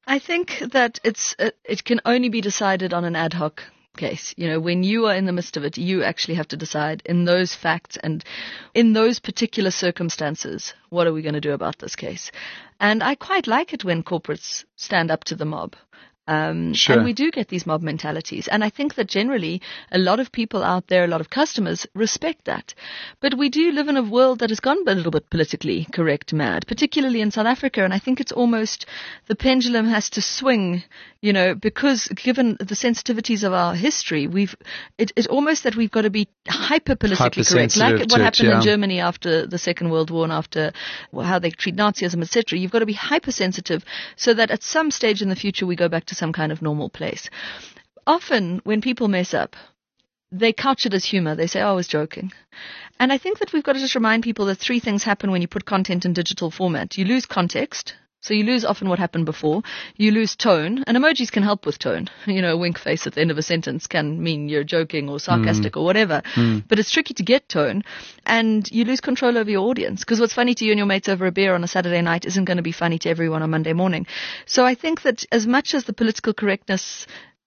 Speaker 2: I think that it can only be decided on an ad hoc case. When you are in the midst of it, you actually have to decide in those facts and in those particular circumstances, what are we going to do about this case? And I quite like it when corporates stand up to the mob.
Speaker 1: Sure.
Speaker 2: And we do get these mob mentalities. And I think that generally a lot of people out there, a lot of customers respect that. But we do live in a world that has gone a little bit politically correct mad, particularly in South Africa. And I think it's almost the pendulum has to swing, because given the sensitivities of our history, it's almost that we've got to be hyper politically correct. Like what happened in Germany after the Second World War and after how they treat Nazism, etc. You've got to be hypersensitive so that at some stage in the future we go back to some kind of normal place. Often when people mess up, they couch it as humor. They say, I was joking. And I think that we've got to just remind people that three things happen when you put content in digital format. You lose context. So you lose often what happened before. You lose tone, and emojis can help with tone. A wink face at the end of a sentence can mean you're joking or sarcastic or whatever. But it's tricky to get tone, and you lose control over your audience. Because what's funny to you and your mates over a beer on a Saturday night isn't going to be funny to everyone on Monday morning. So I think that as much as the political correctness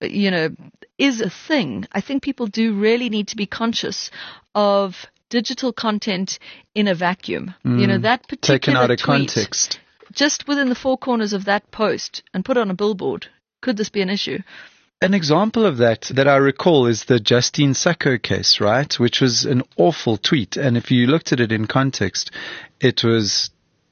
Speaker 2: is a thing, I think people do really need to be conscious of digital content in a vacuum. That particular
Speaker 1: taken out of
Speaker 2: tweet,
Speaker 1: context.
Speaker 2: Just within the four corners of that post and put on a billboard. Could this be an issue?
Speaker 1: An example of that I recall is the Justine Sacco case, right? Which was an awful tweet. And if you looked at it in context, it was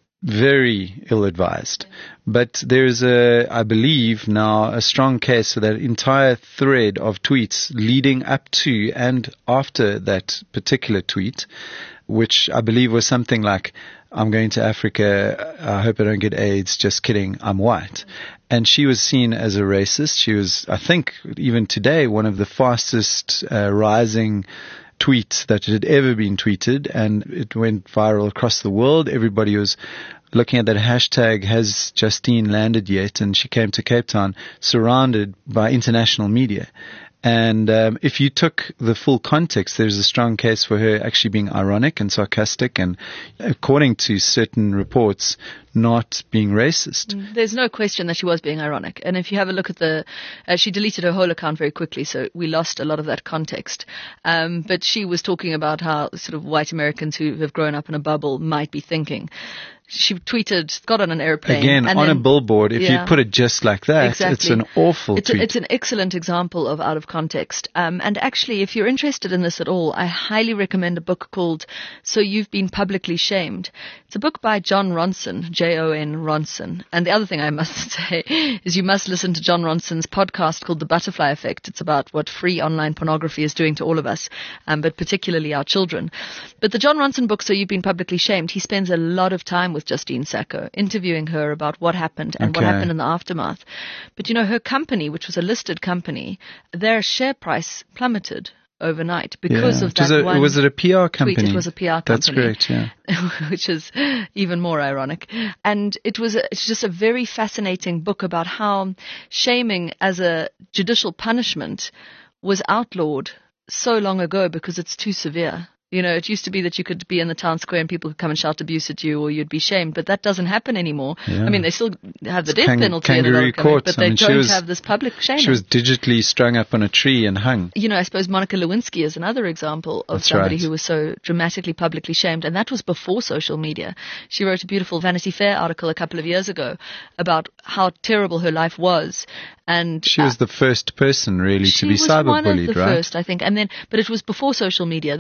Speaker 1: very ill-advised. But there's I believe now, a strong case for that entire thread of tweets leading up to and after that particular tweet, which I believe was something like, I'm going to Africa, I hope I don't get AIDS, just kidding, I'm white. And she was seen as a racist. She was, I think, even today, one of the fastest rising tweets that had ever been tweeted, and it went viral across the world. Everybody was looking at that hashtag, has Justine landed yet? And she came to Cape Town surrounded by international media. And if you took the full context, there's a strong case for her actually being ironic and sarcastic and, according to certain reports, not being racist.
Speaker 2: There's no question that she was being ironic. And if you have a look at she deleted her whole account very quickly, so we lost a lot of that context. But she was talking about how sort of white Americans who have grown up in a bubble might be thinking. She tweeted, got on an airplane.
Speaker 1: Again, on a billboard, if you put it just like that,
Speaker 2: exactly.
Speaker 1: It's an awful tweet.
Speaker 2: It's an excellent example of out of context. And actually, if you're interested in this at all, I highly recommend a book called So You've Been Publicly Shamed. It's a book by Jon Ronson, Jon Ronson. And the other thing I must say is you must listen to Jon Ronson's podcast called The Butterfly Effect. It's about what free online pornography is doing to all of us, but particularly our children. But the Jon Ronson book, So You've Been Publicly Shamed, he spends a lot of time with Justine Sacco, interviewing her about what happened and what happened in the aftermath. But her company, which was a listed company, their share price plummeted overnight because of that one.
Speaker 1: Was it a PR company?
Speaker 2: Tweet. It was a PR company.
Speaker 1: That's great, yeah.
Speaker 2: Which is even more ironic. And it's just a very fascinating book about how shaming as a judicial punishment was outlawed so long ago because it's too severe. It used to be that you could be in the town square and people could come and shout abuse at you or you'd be shamed, but that doesn't happen anymore. Yeah. I mean, they still have the death penalty in a lot of countries, but they don't have this public shaming.
Speaker 1: She was digitally strung up on a tree and hung.
Speaker 2: I suppose Monica Lewinsky is another example of somebody who was so dramatically publicly shamed, and that was before social media. She wrote a beautiful Vanity Fair article a couple of years ago about how terrible her life was. And
Speaker 1: she was the first person really to be cyberbullied, right? She was one of the first,
Speaker 2: I think. But it was before social media.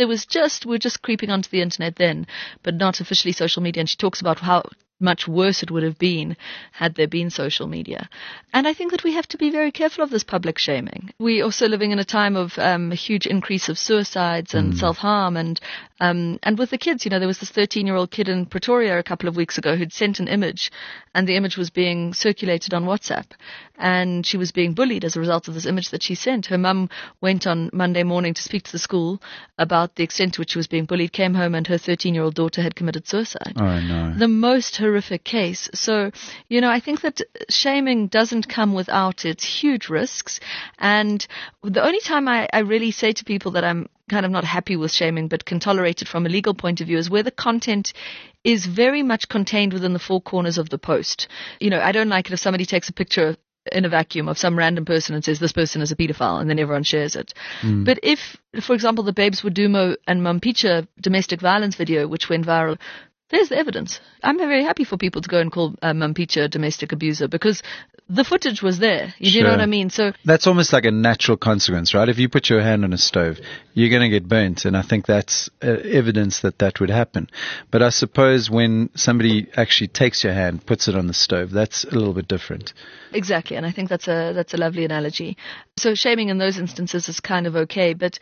Speaker 2: We're just creeping onto the internet then, but not officially social media. And she talks about how much worse it would have been had there been social media. And I think that we have to be very careful of this public shaming. We're also living in a time of a huge increase of suicides and self-harm. And with the kids, there was this 13-year-old kid in Pretoria a couple of weeks ago who'd sent an image, and the image was being circulated on WhatsApp. And she was being bullied as a result of this image that she sent. Her mum went on Monday morning to speak to the school about the extent to which she was being bullied, came home, and her 13-year-old daughter had committed suicide.
Speaker 1: Oh, no.
Speaker 2: The most horrific case. So, I think that shaming doesn't come without its huge risks. And the only time I really say to people that I'm kind of not happy with shaming, but can tolerate it from a legal point of view, is where the content is very much contained within the four corners of the post. I don't like it if somebody takes a picture in a vacuum of some random person and says this person is a pedophile, and then everyone shares it. But if, for example, the Babes Wodumo and Mampicha domestic violence video, which went viral, there's the evidence. I'm very happy for people to go and call Mampicha a domestic abuser because the footage was there. You know what I mean? So
Speaker 1: that's almost like a natural consequence, right? If you put your hand on a stove, you're going to get burnt. And I think that's evidence that would happen. But I suppose when somebody actually takes your hand, puts it on the stove, that's a little bit different.
Speaker 2: Exactly. And I think that's a lovely analogy. So shaming in those instances is kind of okay. But,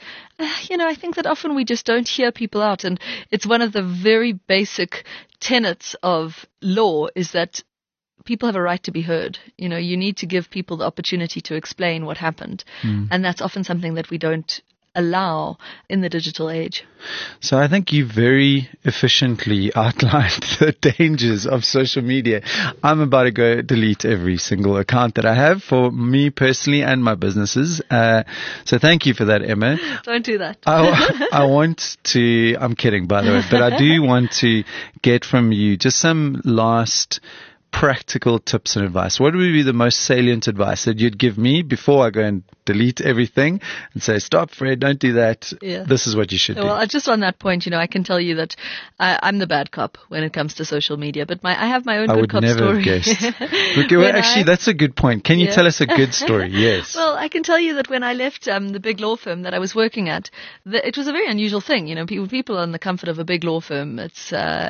Speaker 2: I think that often we just don't hear people out. And it's one of the very basic tenets of law is that people have a right to be heard. You need to give people the opportunity to explain what happened. And that's often something that we don't allow in the digital age.
Speaker 1: So I think you very efficiently outlined the dangers of social media. I'm about to go delete every single account that I have for me personally and my businesses. So thank you for that, Emma.
Speaker 2: Don't do that.
Speaker 1: I want to, I'm kidding by the way, but I do want to get from you just some last practical tips and advice. What would be the most salient advice that you'd give me before I go and delete everything and say, stop, Fred, don't do that. Yeah. This is what you should do.
Speaker 2: Well, just on that point, I can tell you that I'm the bad cop when it comes to social media, but I have my own good cop story.
Speaker 1: I would never have guessed. Actually, that's a good point. Can you tell us a good story? Yes.
Speaker 2: Well, I can tell you that when I left the big law firm that I was working at, it was a very unusual thing. People are in the comfort of a big law firm. It's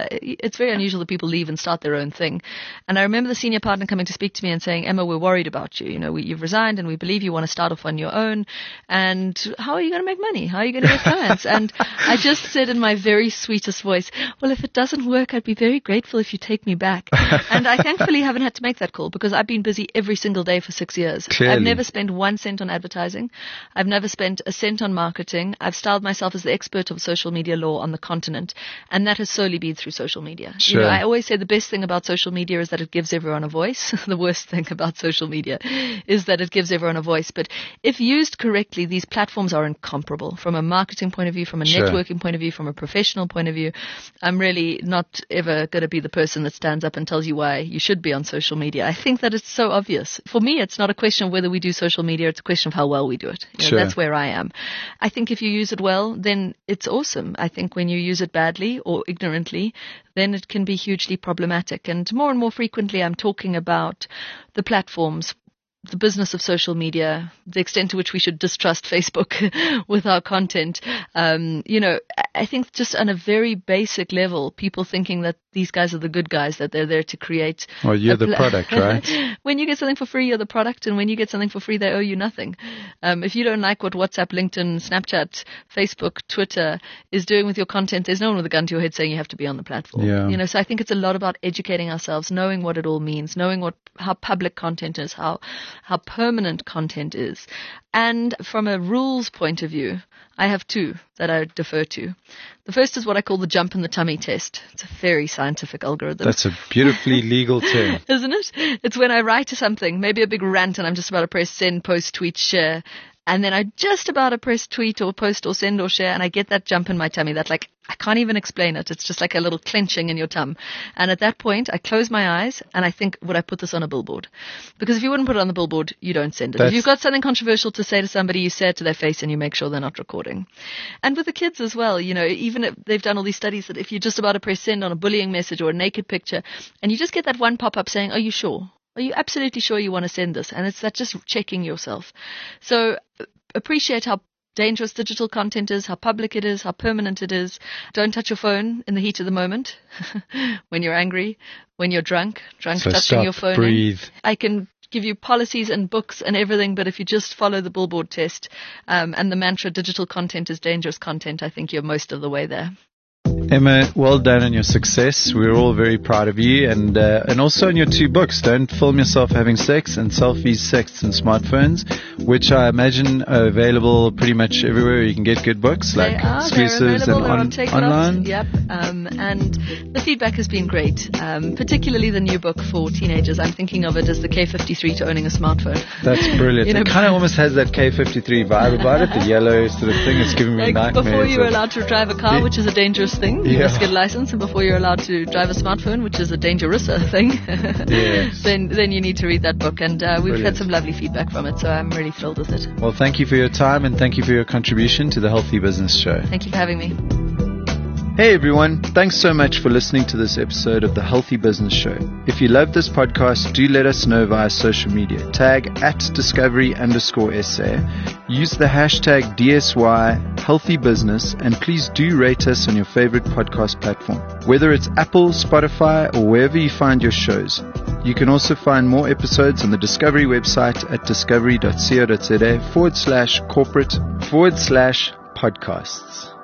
Speaker 2: very unusual that people leave and start their own thing. And I remember the senior partner coming to speak to me and saying, Emma, we're worried about you. You've resigned and we believe you want to start off on your own. And how are you going to make money? How are you going to get clients? And I just said in my very sweetest voice, well, if it doesn't work, I'd be very grateful if you take me back. And I thankfully haven't had to make that call because I've been busy every single day for 6 years.
Speaker 1: Clearly.
Speaker 2: I've never spent 1 cent on advertising. I've never spent a cent on marketing. I've styled myself as the expert of social media law on the continent. And that has solely been through social media.
Speaker 1: Sure.
Speaker 2: I always say the best thing about social media is that it gives everyone a voice. The worst thing about social media is that it gives everyone a voice. But if used correctly, these platforms are incomparable from a marketing point of view, from a networking point of view, from a professional point of view. I'm really not ever going to be the person that stands up and tells you why you should be on social media. I think that it's so obvious. For me, it's not a question of whether we do social media. It's a question of how well we do it. That's where I am. I think if you use it well, then it's awesome. I think when you use it badly or ignorantly, then it can be hugely problematic. And more frequently, I'm talking about the platforms, the business of social media, the extent to which we should distrust Facebook with our content. I think just on a very basic level, people thinking that these guys are the good guys, that they're there to create.
Speaker 1: Well, you're the product, right?
Speaker 2: When you get something for free, you're the product. And when you get something for free, they owe you nothing. If you don't like what WhatsApp, LinkedIn, Snapchat, Facebook, Twitter is doing with your content, there's no one with a gun to your head saying you have to be on the platform.
Speaker 1: Yeah.
Speaker 2: So I think it's a lot about educating ourselves, knowing what it all means, knowing how public content is, how permanent content is. And from a rules point of view, I have two that I defer to. The first is what I call the jump in the tummy test. It's a very scientific algorithm.
Speaker 1: That's a beautifully legal term.
Speaker 2: Isn't it? It's when I write something, maybe a big rant, and I'm just about to press send, post, tweet, share. And then I just about to press tweet or post or send or share, and I get that jump in my tummy. That I can't even explain it. It's just like a little clenching in your tum. And at that point, I close my eyes and I think, would I put this on a billboard? Because if you wouldn't put it on the billboard, you don't send it. If you've got something controversial to say to somebody, you say it to their face and you make sure they're not recording. And with the kids as well, even if they've done all these studies that if you're just about to press send on a bullying message or a naked picture, and you just get that one pop-up saying, are you sure? Are you absolutely sure you want to send this? And it's that just checking yourself. So appreciate how dangerous digital content is, how public it is, how permanent it is. Don't touch your phone in the heat of the moment, when you're angry, when you're drunk so touching
Speaker 1: stop,
Speaker 2: your phone.
Speaker 1: Breathe.
Speaker 2: I can give you policies and books and everything, but if you just follow the billboard test and the mantra, digital content is dangerous content, I think you're most of the way there.
Speaker 1: Emma, well done on your success. We're all very proud of you, and also on your 2 books, Don't Film Yourself Having Sex and Selfies, Sex and Smartphones, which I imagine are available pretty much everywhere you can get good books, like exclusives and online.
Speaker 2: Yep, and the feedback has been great, particularly the new book for teenagers. I'm thinking of it as the K53 to owning a smartphone.
Speaker 1: That's brilliant. It kind of almost has that K53 vibe about it, the yellow sort of thing. It's giving me nightmares.
Speaker 2: Before you were allowed to drive a car, which is a dangerous thing, you must get a license, and before you're allowed to drive a smartphone, which is a dangerous thing,
Speaker 1: yes.
Speaker 2: then you need to read that book, and we've had some lovely feedback from it, so I'm really thrilled with it.
Speaker 1: Well, thank you for your time, and thank you for your contribution to the Healthy Business Show.
Speaker 2: Thank you for having me.
Speaker 1: Hey everyone, thanks so much for listening to this episode of the Healthy Business Show. If you love this podcast, do let us know via social media. Tag @discovery_SA. Use the hashtag DSY Healthy Business, and please do rate us on your favorite podcast platform, whether it's Apple, Spotify, or wherever you find your shows. You can also find more episodes on the Discovery website at discovery.co.za/corporate/podcasts.